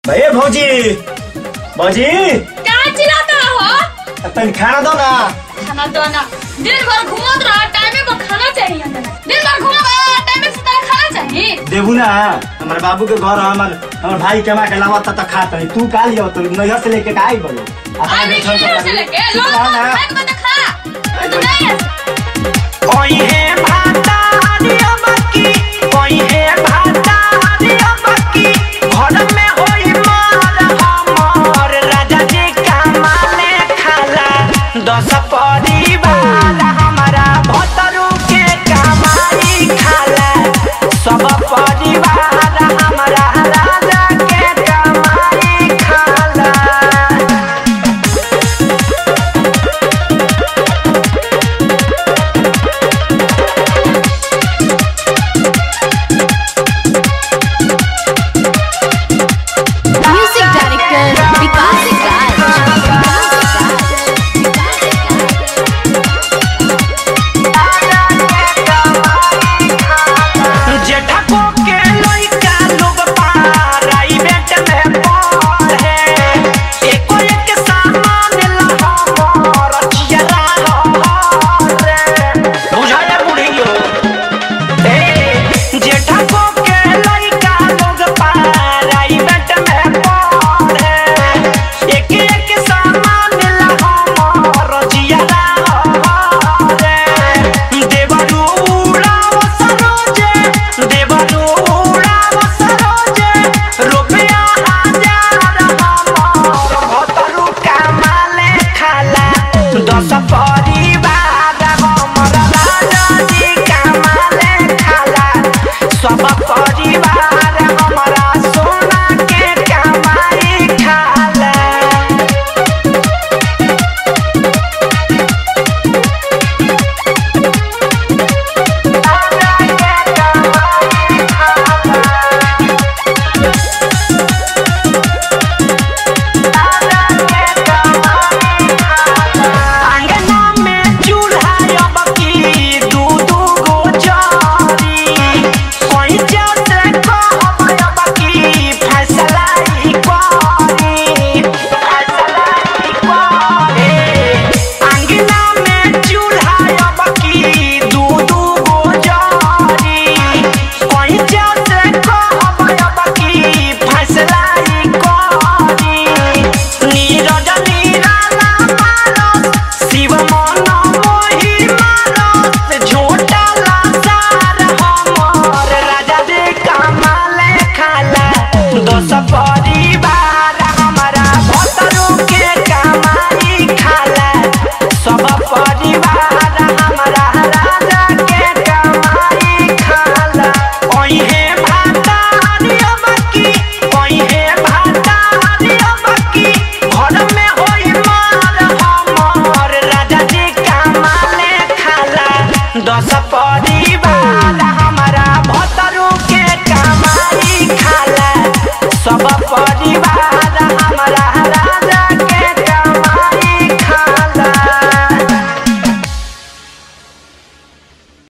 भैया भौजी भौजी क्या चिल्लाता हो? तन खाना दो ना। खाना दो ना। दिन भर घूमत रहा, टाइम पर खाना चाहिए। दिन भर घूमत रहा, टाइम से खाना चाहिए। देबू ना हमारे बाबू के घर हमारे भाई कमा के लावा तब खा तनी तू का लियो तो नैहर से लेके आई बोलो अरे नैहर से लेके लो खाए तो खा तो नहीं। ओई है भाता हरिया मक्की, ओई है भाता हरिया मक्की, घर में होई मार हमर राजा जी कमाले खाला 10 परिवार हमारा भतरू के कमाई खाला सब परिवार हमारा राजा के कमाई खाला। Dos परिवार